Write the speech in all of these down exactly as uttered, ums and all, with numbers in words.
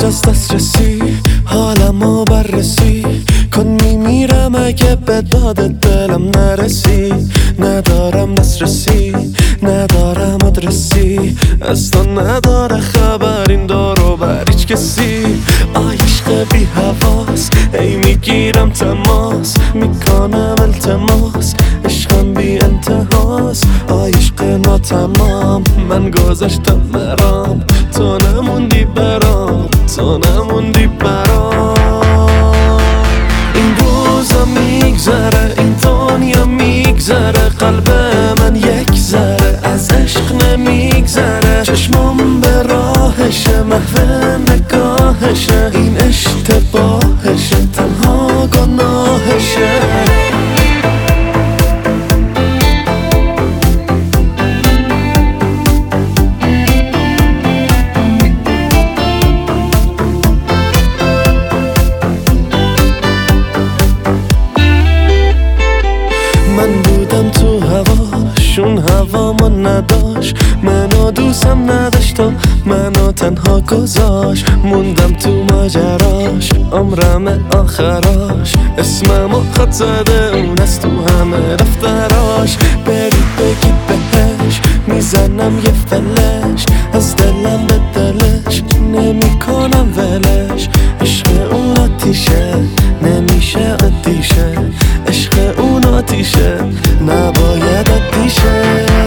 خارج از دسترسی، حالمو بررسی کن، میمیرم اگه به داد دلم نرسی. ندارم دسترسی، ندارم آدرسی، اصلا نداره خبر این دارو بر هیچ کسی. آی عشق بی حواس، ای میگیرم تماس، میکنم التماس، عشقم بی انتهاست. آی عشق ناتمام، من گذاشتم مرام، تو نموندی برام، تو نموندی برام. این روزا میگذره، این دنیا میگذره، قلب من یک ذره از عشق نمیگذره. چشمم به راهشه، محو نگاهشه، این اشتباهشه، تنها گناهشه. من بودم تو هواشون، هوامو نداشت، منو دوستم نداشت و منو تنها گذاشت. موندم تو ماجراش، عمرم آخراش، اسممو خط زده اون از تو همه دفتراش. بری بگی بهش، میزنم یه فلش، از دلم به دلش، نمی کنم ولش. عشق اون آتیشه، نمیشه آتیشه، عشق اون آتیشه، نباید آتیشه.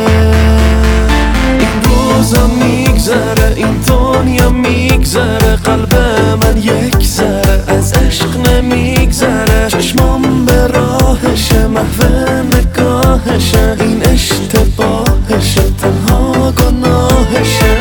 این روزا میگذره، این دنیا میگذره، قلب من یک ذره از عشق نمیگذره. چشمم به راهشه، محو نگاهشه، این اشتباهشه، تنها گناهشه.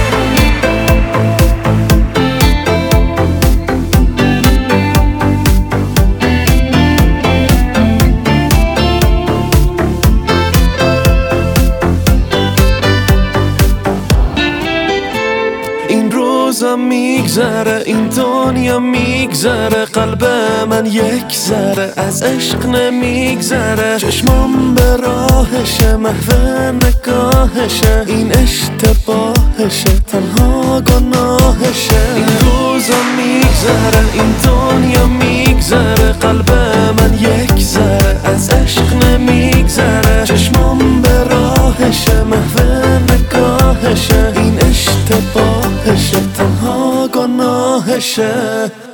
این روزا میگذره، این دنیا میگذره، قلب من یک ذره از عشق نمیگذره. چشمم به راهشه، محو نگاهشه، این اشتباهشه، تنها گناهشه. این روزا میگذره، این دنیا میگذره، قلب من یک ذره از عشق نمیگذره. چشمم به راهشه، محو نگاهشه، این اشتباهشه، تنها گناهشه.